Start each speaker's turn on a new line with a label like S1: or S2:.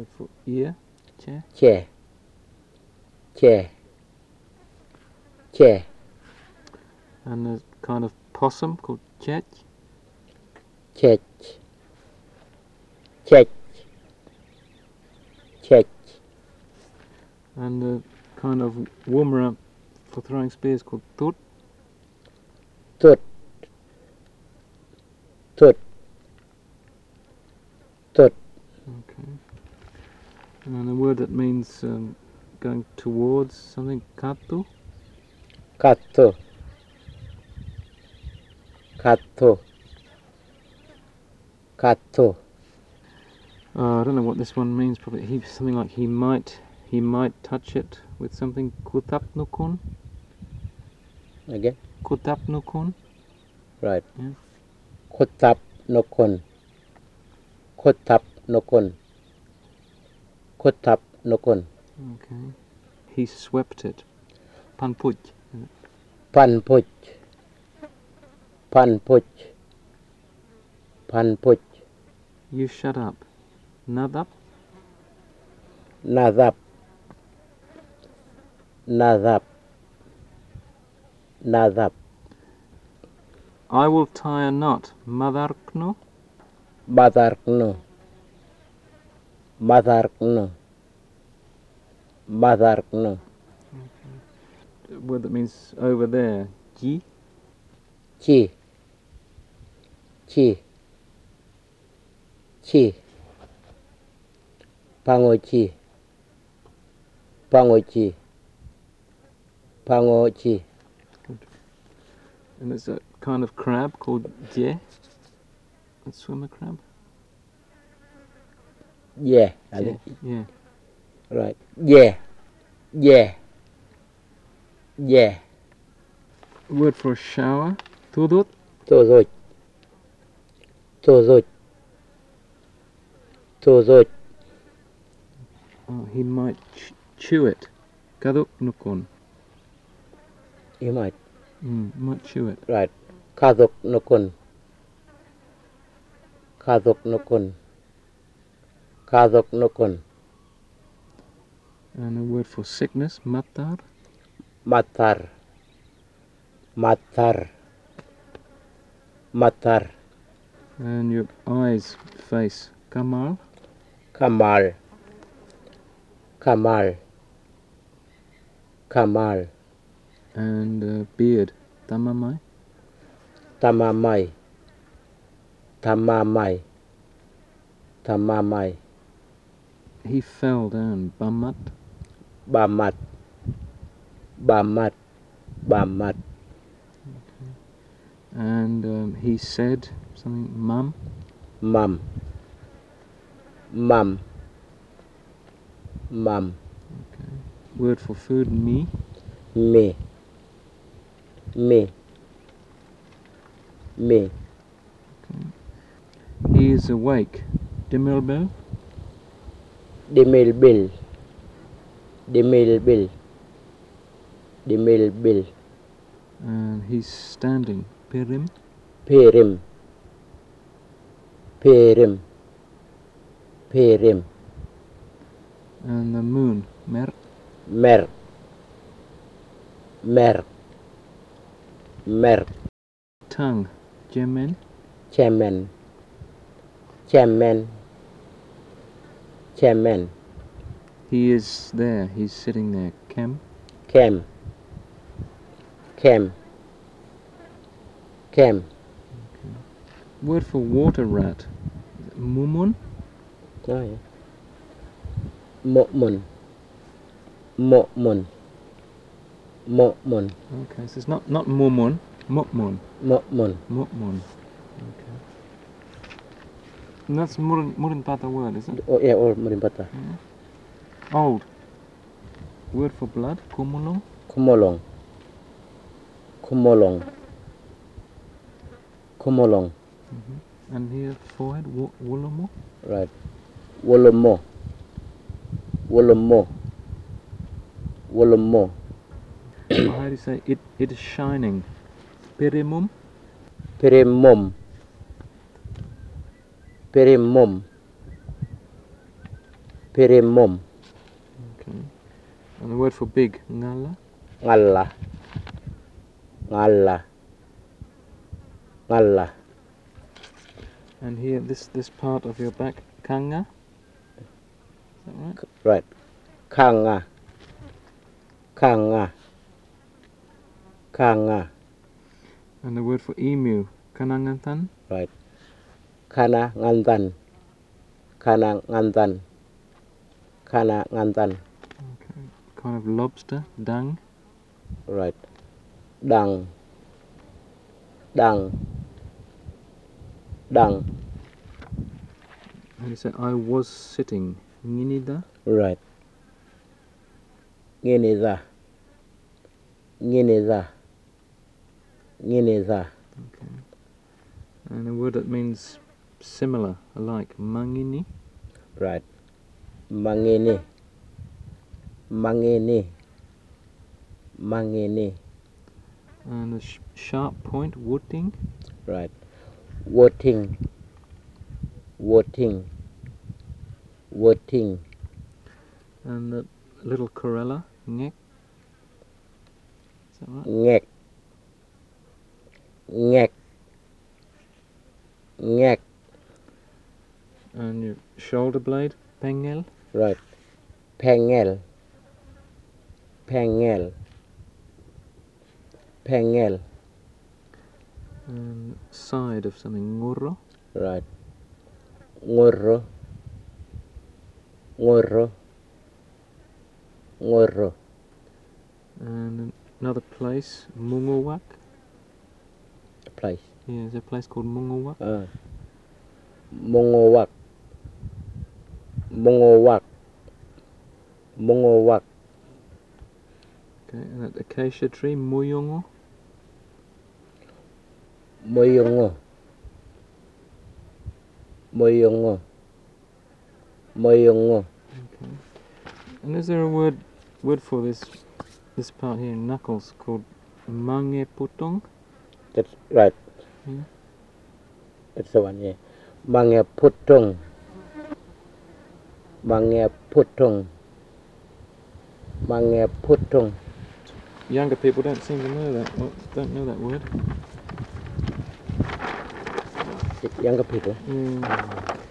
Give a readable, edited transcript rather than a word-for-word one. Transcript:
S1: Word for ear, chair.
S2: Chair. Chair. Chair.
S1: And a kind of possum called chet.
S2: Chech. Chech. Chech.
S1: And a kind of woomera for throwing spears called tut.
S2: Tut. Tut. Tut.
S1: Okay. And a word that means going towards something, katu.
S2: Katu. Katu. Katu.
S1: I don't know what this one means. Probably something like he might touch it with something. Kutapnukun.
S2: Again.
S1: Kutapnukun.
S2: Right.
S1: Yeah.
S2: Kutap nokun. Kutap nokun. Kutap nokun.
S1: Okay. He swept it. Panpuj.
S2: Panpuch. Panpuch. Panpuch.
S1: You shut up. Nadap.
S2: Nazap. Nazap. Nazap.
S1: I will tie a knot. Madarkno.
S2: Badarkno. Badarkno. Badarkno.
S1: A word that means over there. Ji.
S2: Chi. Chi. Chi. Pangochi. Pangochi. Pangochi.
S1: And there's a kind of crab called je. A swimmer crab.
S2: Yeah. I
S1: Je.
S2: think.
S1: Yeah.
S2: Right. Yeah. Yeah. Yeah.
S1: Word for a shower. Tudut.
S2: Tozot. Tozot. Tozot.
S1: Oh, he might chew it. Kaduk nukun.
S2: You might.
S1: Might chew it.
S2: Right. Kadok nokun. Kadok nokun. Kadok nokun.
S1: And a word for sickness. Matar.
S2: Matar. Matar. Matar.
S1: And your eyes, face. Kamal.
S2: Kamal. Kamal. Kamal.
S1: And beard. Tamamai.
S2: Tamamai. Tamamai. Tamamai.
S1: He fell down. Bamat.
S2: Bamat. Bamat. Bamat.
S1: And he said something. Mum.
S2: Mum. Mum. Mum.
S1: Word for food. Me.
S2: Me. Me. Me.
S1: He is awake. Dimilbel.
S2: Dimilbil. Dimilbil. Dimilbil.
S1: And he's standing. Pirim.
S2: Pirim. Pirim. Pirim.
S1: And the moon. Mer.
S2: Mer. Mer. Mer.
S1: Tongue. Jemen.
S2: Chairman. Chairman. Chairman.
S1: He is there. He's sitting there. Kem.
S2: Cam. Cam. Cam.
S1: Word for water rat. Mumun.
S2: Oh, yeah. Mokmun. Mokmun. Mokmun.
S1: Okay, so it's not mumun. Mukmun.
S2: Mokmun.
S1: Mukmun. Okay. And that's Murin Pata word, is it?
S2: Oh, yeah, or Murimpata.
S1: Old. Word for blood. Kumulong.
S2: Kumolong. Kumolong. Kumolong.
S1: And here forehead. Wolomo.
S2: Right. Wolomo. Wolomo. Wolomo.
S1: How do you say it? It is shining. Perimum.
S2: Perimum. Perimum. Pere mom.
S1: Okay. And the word for big, ngala.
S2: Ngalla. Ngalla. Ngalla.
S1: And here, this part of your back, kanga. Is that right?
S2: Right. Kanga. Kanga. Kanga.
S1: And the word for emu, kanangantan.
S2: Right. Kana ngantan. Kana ngantan. Kana ngantan.
S1: Okay. Kind of lobster, dung.
S2: Right. Dang. Dang. Dang.
S1: And you say, I was sitting, nginida.
S2: Right. Ngineza. Ngineza. Ngineza.
S1: Okay. And a word that means similar, alike, mangini.
S2: Right. Mangene. Mangene. Mangene.
S1: And a sharp point, woting.
S2: Right. Voting. Voting. Voting.
S1: And the little corella, ngek. Is that right?
S2: Ngek. Ngek. Ngek.
S1: And your shoulder blade, pengel.
S2: Right. Pengel. Pengel. Pengel.
S1: And side of something, ngurro.
S2: Right. Ngorro. Ngorro. Ngorro.
S1: And another place, mungawak.
S2: Place.
S1: Yeah, there's a place called Mungawak.
S2: Mongowak. Mongowak. Mongowak.
S1: Okay, and that acacia tree, Muyongo.
S2: Moyongo. Moyongo. Moyongo.
S1: Okay. And is there a word for this part here, knuckles, called mangeputong?
S2: That's right.
S1: Yeah.
S2: That's the one, yeah. Mangeputong. Mangeputong. Mangeputong.
S1: Younger people don't seem to know that. Well, don't know that word.
S2: Younger people.
S1: Yeah.